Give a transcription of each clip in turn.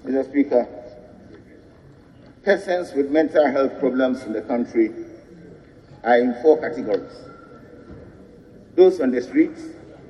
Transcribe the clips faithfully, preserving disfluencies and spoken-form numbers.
Mister Speaker, persons with mental health problems in the country are in four categories. Those on the streets,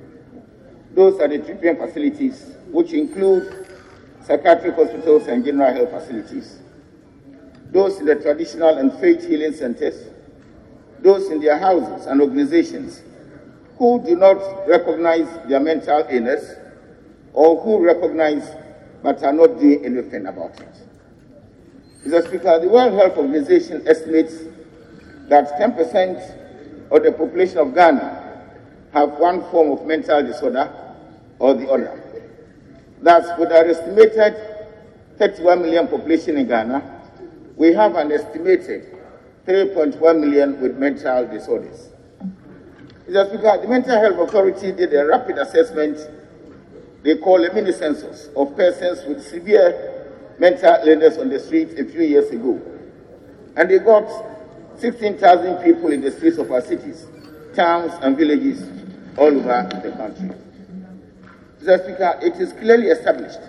those at the treatment facilities, which include psychiatric hospitals and general health facilities, those in the traditional and faith healing centers, those in their houses and organizations who do not recognize their mental illness or who recognize but are not doing anything about it. Mister Speaker, the World Health Organization estimates that ten percent of the population of Ghana have one form of mental disorder or the other. Thus, with our estimated thirty-one million population in Ghana, we have an estimated three point one million with mental disorders. Mister Speaker, the Mental Health Authority did a rapid assessment they call a mini census of persons with severe mental illness on the streets a few years ago. And they got sixteen thousand people in the streets of our cities, towns, and villages all over the country. Mister Speaker, it is clearly established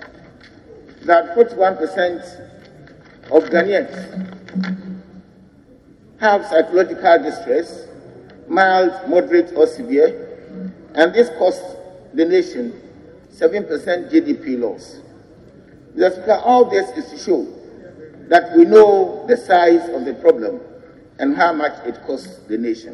that forty-one percent of Ghanaians have psychological distress, mild, moderate, or severe, and this costs the nation seven percent G D P loss. Mister Speaker, all this is to show that we know the size of the problem and how much it costs the nation.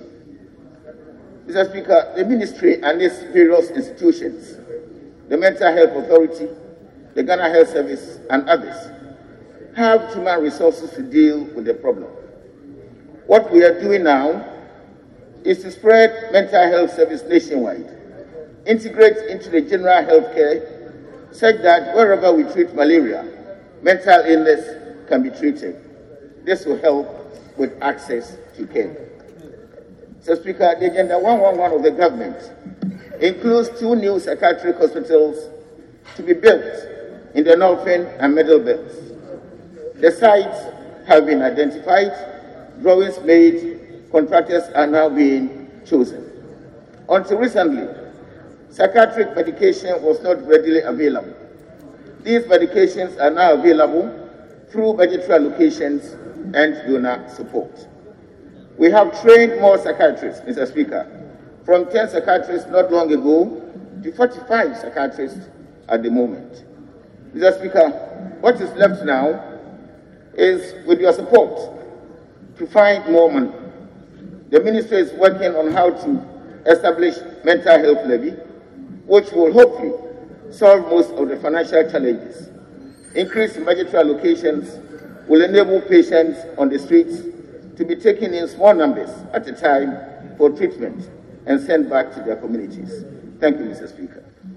Mister Speaker, the ministry and its various institutions, the Mental Health Authority, the Ghana Health Service, and others, have human resources to deal with the problem. What we are doing now is to spread mental health service nationwide, integrate into the general health care, such that wherever we treat malaria, mental illness can be treated. This will help with access to care. Mister Speaker, the Agenda one one one of the government includes two new psychiatric hospitals to be built in the northern and middle belts. The sites have been identified, drawings made, contractors are now being chosen. Until recently, psychiatric medication was not readily available. These medications are now available through budgetary allocations and donor support. We have trained more psychiatrists, Mister Speaker, from ten psychiatrists not long ago to forty-five psychiatrists at the moment. Mister Speaker, what is left now is, with your support, to find more money. The ministry is working on how to establish mental health levy, which will hopefully solve most of the financial challenges. Increase in budgetary allocations will enable patients on the streets to be taken in small numbers at a time for treatment and sent back to their communities. Thank you, Mister Speaker.